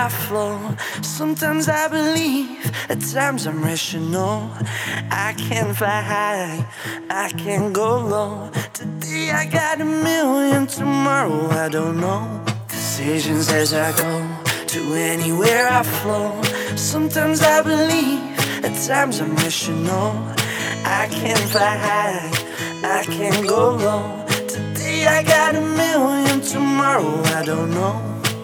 I flow. Sometimes I believe, at times I'm rational. I can fly high, I can go low. Today I got 1,000,000, tomorrow I don't know. Decisions as I go, to anywhere I flow. Sometimes I believe, at times I'm rational. I can fly high, I can go low. Today I got 1,000,000, tomorrow I don't know.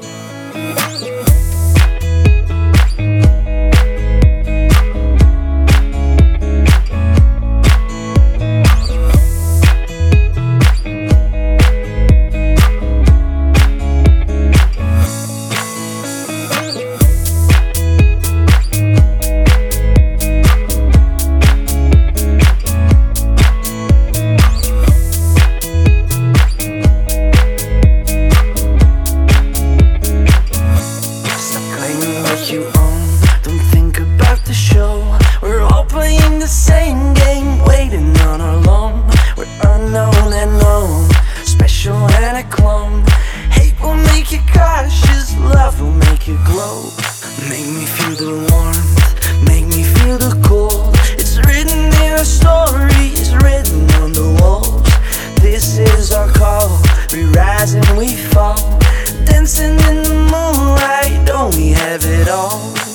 You own, don't think about the show. We're all playing the same game, waiting on our loan. We're unknown and known, special and a clone. Hate will make you cautious, love will make you glow. Make me feel the warmth, make me feel the cold. It's written in our stories, written on the walls. This is our call, we rise and we fall. Dancing in the moonlight, don't we have it all?